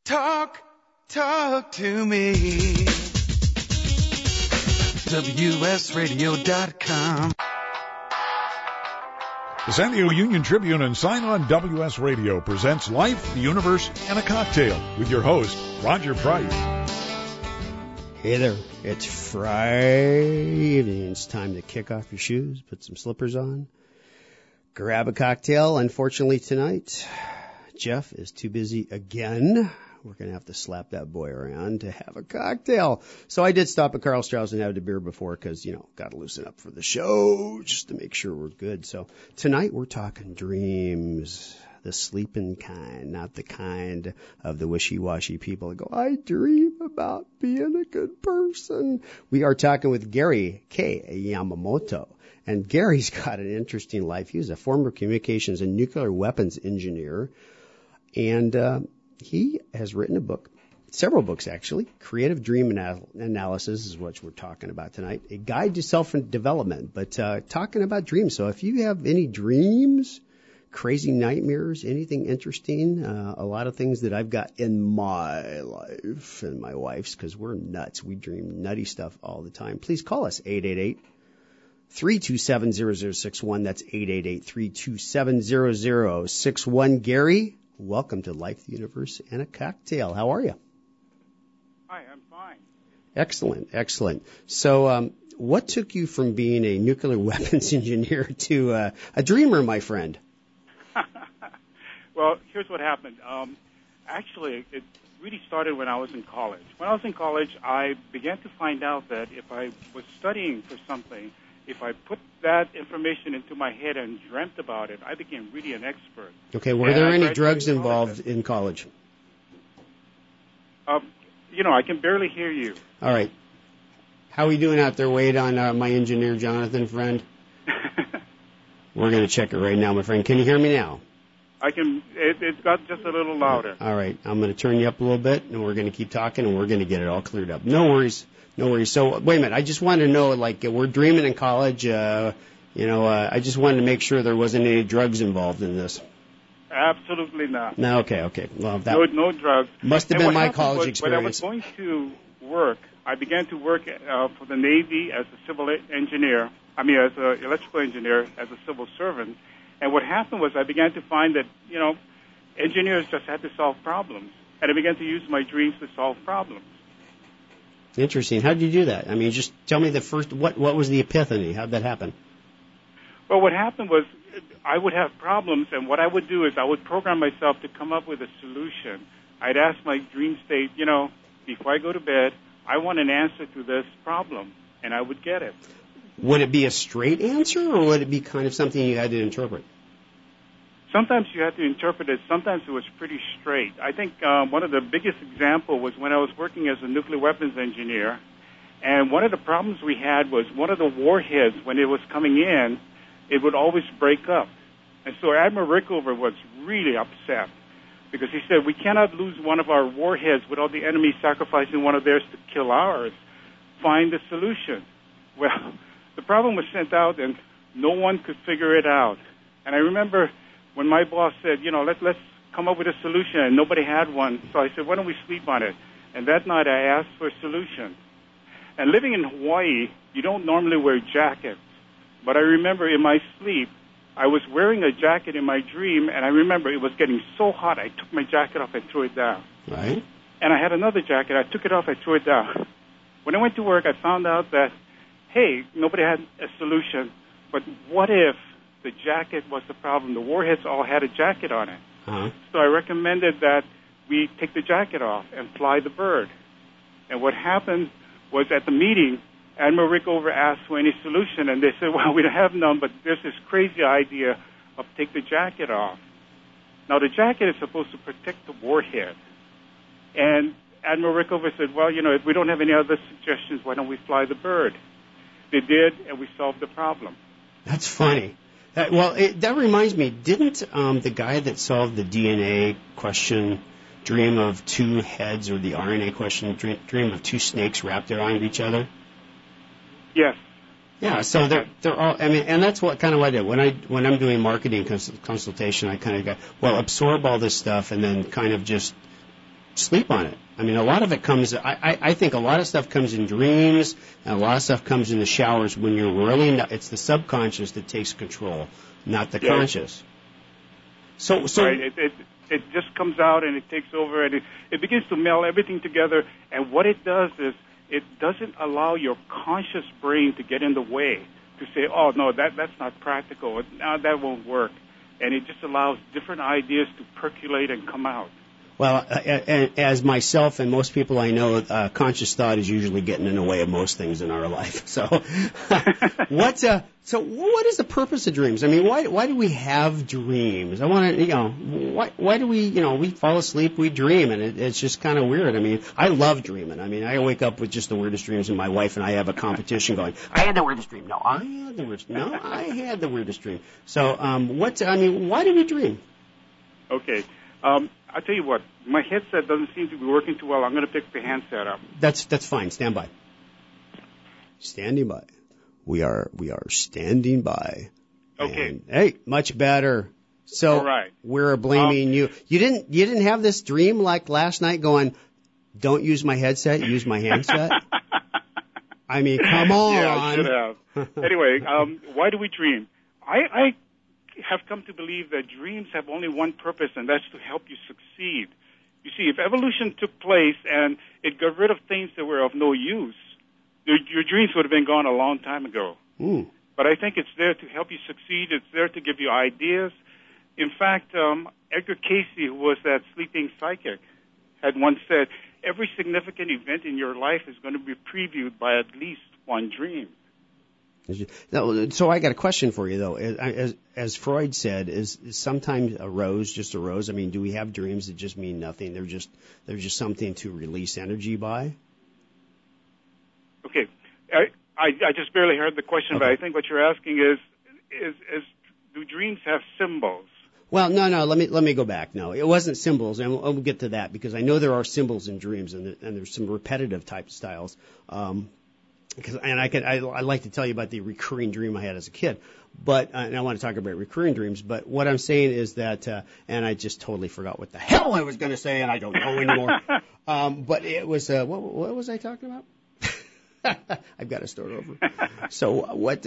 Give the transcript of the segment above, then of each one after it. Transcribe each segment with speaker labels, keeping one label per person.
Speaker 1: Talk to me. WSRadio.com.
Speaker 2: The San Diego Union Tribune and Sign On WS Radio presents Life, the Universe, and a Cocktail with your host, Roger Price.
Speaker 3: Hey there, it's Friday evening. It's time to kick off your shoes, put some slippers on, grab a cocktail. Unfortunately tonight, Jeff is too busy again. We're going to have to slap that boy around to have a cocktail. So I did stop at Karl Strauss and have a beer before because, got to loosen up for the show just to make sure we're good. So tonight we're talking dreams, the sleeping kind, not the kind of the wishy-washy people that go, I dream about being a good person. We are talking with Gary K. Yamamoto. And Gary's got an interesting life. He was a former communications and nuclear weapons engineer. And he has written a book, several books actually. Creative Dream Analysis is what we're talking about tonight. A Guide to Self-Development, but talking about dreams. So if you have any dreams, crazy nightmares, anything interesting, a lot of things that I've got in my life and my wife's, because we're nuts. We dream nutty stuff all the time. Please call us, 888-327-0061. That's 888-327-0061. Gary, welcome to Life, the Universe, and a Cocktail. How are you?
Speaker 4: Hi, I'm fine.
Speaker 3: Excellent. So what took you from being a nuclear weapons engineer to a dreamer, my friend?
Speaker 4: Well, here's what happened. Actually, it really started when I was in college. When I was in college, I began to find out that if I was studying for something, if I put that information into my head and dreamt about it, I became really an expert.
Speaker 3: Okay, were there any drugs involved in college?
Speaker 4: I can barely hear you.
Speaker 3: All right. How are we doing out there, Wade, on my engineer, Jonathan, friend? We're going to check it right now, my friend. Can you hear me now?
Speaker 4: I can. It's got just a little louder.
Speaker 3: All right. I'm going to turn you up a little bit, and we're going to keep talking, and we're going to get it all cleared up. No worries. So, wait a minute. I just wanted to know, we're dreaming in college. I just wanted to make sure there wasn't any drugs involved in this.
Speaker 4: Absolutely not.
Speaker 3: No, okay. Well,
Speaker 4: no drugs.
Speaker 3: Must have been my college experience.
Speaker 4: When I was going to work, I began to work for the Navy as a civil engineer. As an electrical engineer, as a civil servant. And what happened was I began to find that, engineers just had to solve problems. And I began to use my dreams to solve problems.
Speaker 3: Interesting. How did you do that? Just tell me what was the epiphany? How did that happen?
Speaker 4: Well, what happened was I would have problems, and what I would do is I would program myself to come up with a solution. I'd ask my dream state, before I go to bed, I want an answer to this problem, and I would get it.
Speaker 3: Would it be a straight answer, or would it be kind of something you had to interpret?
Speaker 4: Sometimes you had to interpret it. Sometimes it was pretty straight. I think one of the biggest examples was when I was working as a nuclear weapons engineer, and one of the problems we had was one of the warheads, when it was coming in, it would always break up. And so Admiral Rickover was really upset because he said, we cannot lose one of our warheads without the enemy sacrificing one of theirs to kill ours. Find the solution. Well, the problem was sent out, and no one could figure it out. And I remember when my boss said, let's come up with a solution, and nobody had one. So I said, why don't we sleep on it? And that night I asked for a solution. And living in Hawaii, you don't normally wear jackets. But I remember in my sleep, I was wearing a jacket in my dream, and I remember it was getting so hot, I took my jacket off and threw it down.
Speaker 3: Right.
Speaker 4: And I had another jacket. I took it off and threw it down. When I went to work, I found out that, hey, nobody had a solution. But what if the jacket was the problem? The warheads all had a jacket on it.
Speaker 3: Uh-huh.
Speaker 4: So I recommended that we take the jacket off and fly the bird. And what happened was at the meeting, Admiral Rickover asked for any solution, and they said, well, we don't have none, but there's this crazy idea of take the jacket off. Now, the jacket is supposed to protect the warhead. And Admiral Rickover said, well, if we don't have any other suggestions, why don't we fly the bird? They did, and we solved the problem.
Speaker 3: That's funny. That reminds me, didn't the guy that solved the DNA question dream of two heads, or the RNA question dream of two snakes wrapped around each other?
Speaker 4: Yes.
Speaker 3: Yeah, so they're all, and that's what I do. When I'm doing marketing consultation, I kind of go, absorb all this stuff and then kind of just sleep on it. I mean, a lot of it comes, I think a lot of stuff comes in dreams, and a lot of stuff comes in the showers when you're really, it's the subconscious that takes control, not the conscious. So
Speaker 4: right. It just comes out and it takes over, and it begins to meld everything together, and what it does is it doesn't allow your conscious brain to get in the way, to say, oh, no, that's not practical, no, that won't work. And it just allows different ideas to percolate and come out.
Speaker 3: Well, as myself and most people I know, conscious thought is usually getting in the way of most things in our life. So, what is the purpose of dreams? I mean, why do we have dreams? I want to, why do we, we fall asleep, we dream, and it's just kind of weird. I mean, I love dreaming. I mean, I wake up with just the weirdest dreams, and my wife and I have a competition going. I had the weirdest dream. No, I had the weirdest. No, I had the weirdest dream. So, why do we dream?
Speaker 4: Okay. I'll tell you what, my headset doesn't seem to be working too well. I'm going to pick the handset up.
Speaker 3: That's fine. Stand by. Standing by. We are standing by.
Speaker 4: Okay.
Speaker 3: And, hey, much better. So
Speaker 4: all right.
Speaker 3: We're blaming you. You didn't have this dream like last night going, don't use my headset, use my handset? I mean, come on.
Speaker 4: Yeah, I should have. Anyway, why do we dream? I have come to believe that dreams have only one purpose, and that's to help you succeed. You see, if evolution took place and it got rid of things that were of no use, your dreams would have been gone a long time ago.
Speaker 3: Mm.
Speaker 4: But I think it's there to help you succeed. It's there to give you ideas. In fact, Edgar Cayce, who was that sleeping psychic, had once said, every significant event in your life is going to be previewed by at least one dream.
Speaker 3: So I got a question for you, though. As Freud said, is sometimes a rose just a rose? I mean, do we have dreams that just mean nothing? They're just something to release energy by?
Speaker 4: Okay. I just barely heard the question, okay. But I think what you're asking is do dreams have symbols?
Speaker 3: Well, no. Let me go back. No, it wasn't symbols, and we'll get to that because I know there are symbols in dreams, and there's some repetitive type styles. I like to tell you about the recurring dream I had as a kid, but and I want to talk about recurring dreams. But what I'm saying is that, and I just totally forgot what the hell I was going to say, and I don't know anymore. But it was what was I talking about? I've got to start over. So what?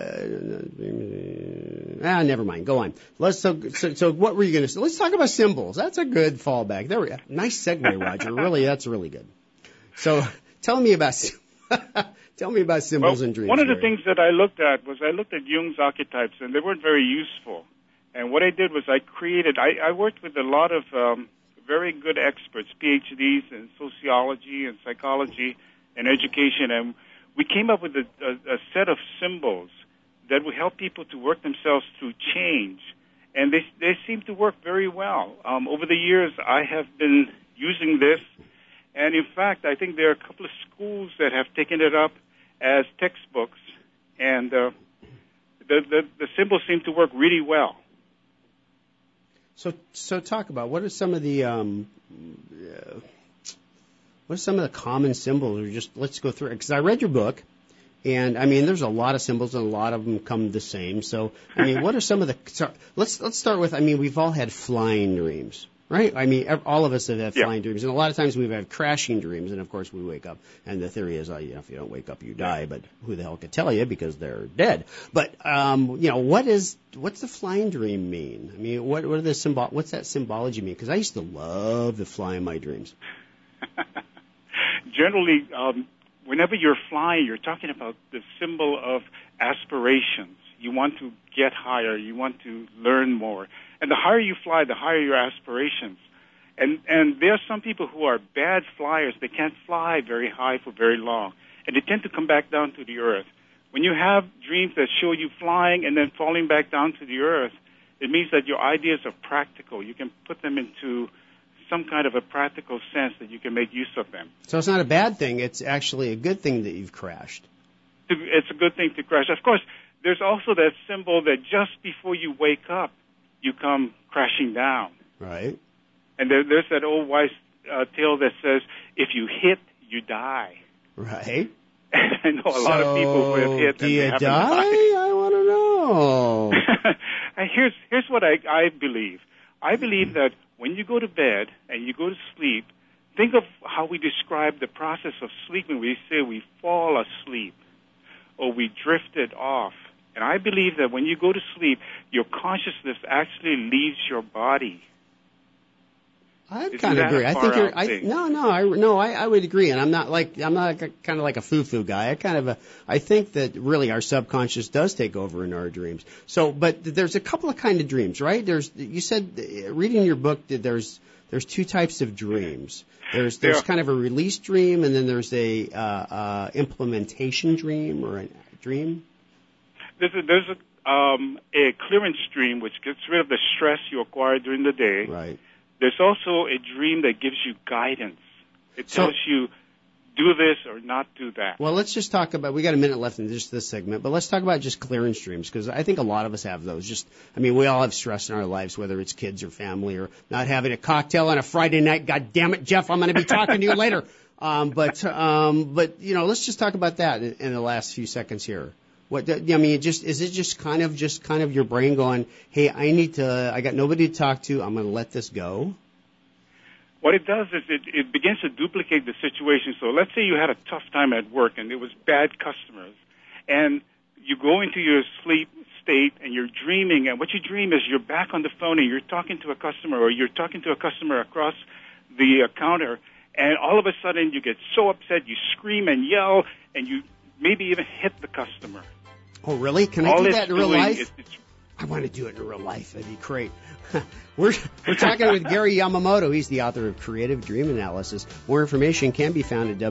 Speaker 3: Never mind. Go on. So what were you going to say? Let's talk about symbols. That's a good fallback. There we go. Nice segue, Roger. Really, that's really good. So tell me about. Tell me about symbols and dreams.
Speaker 4: One of the things that I looked at Jung's archetypes, and they weren't very useful. And what I did was I worked with a lot of very good experts, PhDs in sociology and psychology and education, and we came up with a set of symbols that would help people to work themselves through change. And they seem to work very well. Over the years, I have been using this. And in fact, I think there are a couple of schools that have taken it up as textbooks, and the symbols seem to work really well.
Speaker 3: So talk about what are some of the common symbols, or just let's go through it, because I read your book, and I mean there's a lot of symbols and a lot of them come the same. So I mean, what are some of the? Let's start with. I mean, we've all had flying dreams. Right? I mean, all of us have had flying dreams, and a lot of times we've had crashing dreams, and of course we wake up, and the theory is, if you don't wake up, you die, but who the hell could tell you because they're dead. But, what's the flying dream mean? I mean, what's that symbology mean? Because I used to love to fly in my dreams.
Speaker 4: Generally, whenever you're flying, you're talking about the symbol of aspirations. You want to get higher. You want to learn more. And the higher you fly, the higher your aspirations. And there are some people who are bad flyers. They can't fly very high for very long. And they tend to come back down to the earth. When you have dreams that show you flying and then falling back down to the earth, it means that your ideas are practical. You can put them into some kind of a practical sense that you can make use of them.
Speaker 3: So it's not a bad thing. It's actually a good thing that you've crashed.
Speaker 4: It's a good thing to crash. Of course, there's also that symbol that just before you wake up, you come crashing down.
Speaker 3: Right.
Speaker 4: And there's that old wise tale that says, if you hit, you die.
Speaker 3: Right.
Speaker 4: I know a lot of people who have hit
Speaker 3: do
Speaker 4: and
Speaker 3: you
Speaker 4: they haven't
Speaker 3: die?
Speaker 4: died.
Speaker 3: I want to know.
Speaker 4: Here's what I believe. I believe that when you go to bed and you go to sleep, think of how we describe the process of sleeping. We say we fall asleep or we drifted off. And I believe that when you go to sleep, your consciousness actually leaves your body.
Speaker 3: I kind of agree. I think I would agree, and I'm not kind of like a foo-foo guy. I think that really our subconscious does take over in our dreams. So, but there's a couple of kind of dreams, right? You said reading your book that there's two types of dreams. There's kind of a release dream, and then there's a implementation dream or a dream.
Speaker 4: There's a clearance dream which gets rid of the stress you acquire during the day.
Speaker 3: Right.
Speaker 4: There's also a dream that gives you guidance. It tells you, do this or not do that.
Speaker 3: Well, let's just talk about, we got a minute left in just this segment, but let's talk about just clearance dreams, because I think a lot of us have those. We all have stress in our lives, whether it's kids or family or not having a cocktail on a Friday night. God damn it, Jeff, I'm going to be talking to you later. But let's just talk about that in the last few seconds here. Is it just kind of your brain going, hey, I got nobody to talk to, I'm going to let this go?
Speaker 4: What it does is it begins to duplicate the situation. So let's say you had a tough time at work and it was bad customers, and you go into your sleep state and you're dreaming, and what you dream is you're back on the phone and you're talking to a customer, or you're talking to a customer across the counter, and all of a sudden you get so upset, you scream and yell, and you maybe even hit the customer.
Speaker 3: Oh, really? Can I do that in real life? I want to do it in real life. That'd be great. We're talking with Gary Yamamoto. He's the author of Creative Dream Analysis. More information can be found at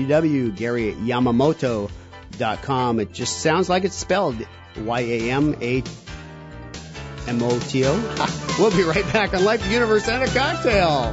Speaker 3: www.garyyamamoto.com. It just sounds like it's spelled Yamamoto. We'll be right back on Life, the Universe, and a Cocktail.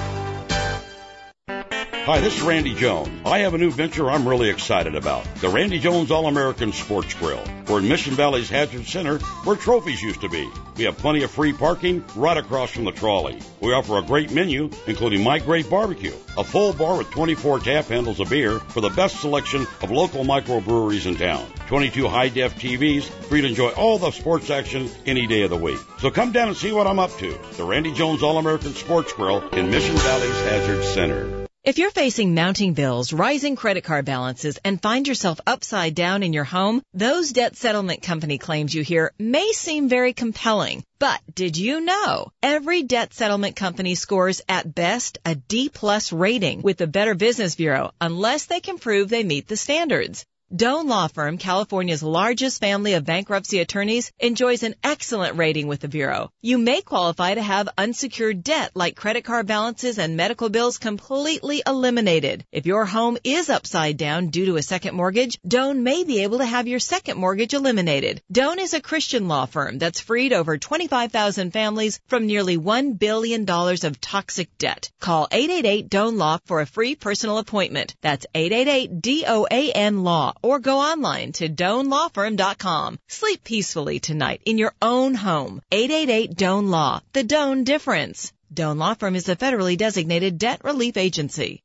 Speaker 5: Hi, this is Randy Jones. I have a new venture I'm really excited about. The Randy Jones All-American Sports Grill. We're in Mission Valley's Hazard Center, where trophies used to be. We have plenty of free parking right across from the trolley. We offer a great menu, including My Great Barbecue, a full bar with 24 tap handles of beer for the best selection of local microbreweries in town. 22 high-def TVs for you to enjoy all the sports action any day of the week. So come down and see what I'm up to. The Randy Jones All-American Sports Grill in Mission Valley's Hazard Center.
Speaker 6: If you're facing mounting bills, rising credit card balances, and find yourself upside down in your home, those debt settlement company claims you hear may seem very compelling. But did you know every debt settlement company scores at best a D+ rating with the Better Business Bureau unless they can prove they meet the standards? Doan Law Firm, California's largest family of bankruptcy attorneys, enjoys an excellent rating with the Bureau. You may qualify to have unsecured debt like credit card balances and medical bills completely eliminated. If your home is upside down due to a second mortgage, Doan may be able to have your second mortgage eliminated. Doan is a Christian law firm that's freed over 25,000 families from nearly $1 billion of toxic debt. Call 888-DOAN-LAW for a free personal appointment. That's 888-DOAN-LAW. Or go online to DoanLawFirm.com. Sleep peacefully tonight in your own home. 888-DOAN-LAW. The Doan difference. Doan Law Firm is a federally designated debt relief agency.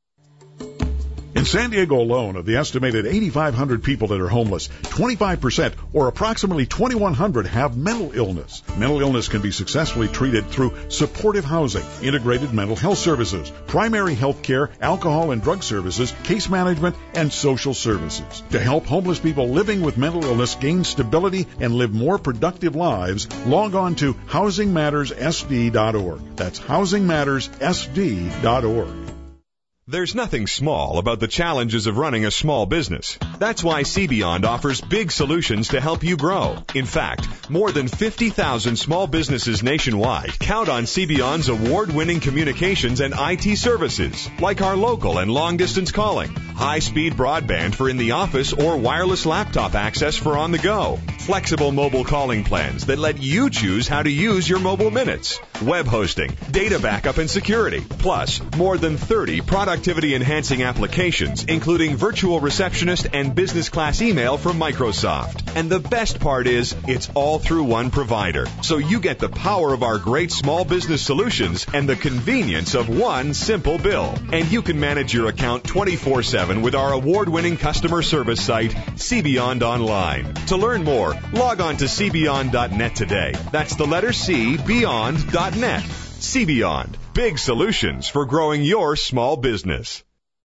Speaker 2: In San Diego alone, of the estimated 8,500 people that are homeless, 25%, or approximately 2,100, have mental illness. Mental illness can be successfully treated through supportive housing, integrated mental health services, primary health care, alcohol and drug services, case management, and social services. To help homeless people living with mental illness gain stability and live more productive lives, log on to housingmatterssd.org. That's housingmatterssd.org.
Speaker 7: There's nothing small about the challenges of running a small business. That's why CBeyond offers big solutions to help you grow. In fact, more than 50,000 small businesses nationwide count on CBeyond's award-winning communications and IT services, like our local and long-distance calling, high-speed broadband for in the office or wireless laptop access for on the go, flexible mobile calling plans that let you choose how to use your mobile minutes, web hosting, data backup and security, plus more than 30 productivity-enhancing applications, including virtual receptionist and business class email from Microsoft. And the best part is, it's all through one provider. So you get the power of our great small business solutions and the convenience of one simple bill. And you can manage your account 24/7 with our award-winning customer service site, CBeyond Online. To learn more, log on to cbeyond.net today. That's the letter C, beyond.net. CBeyond. big solutions for growing your small business.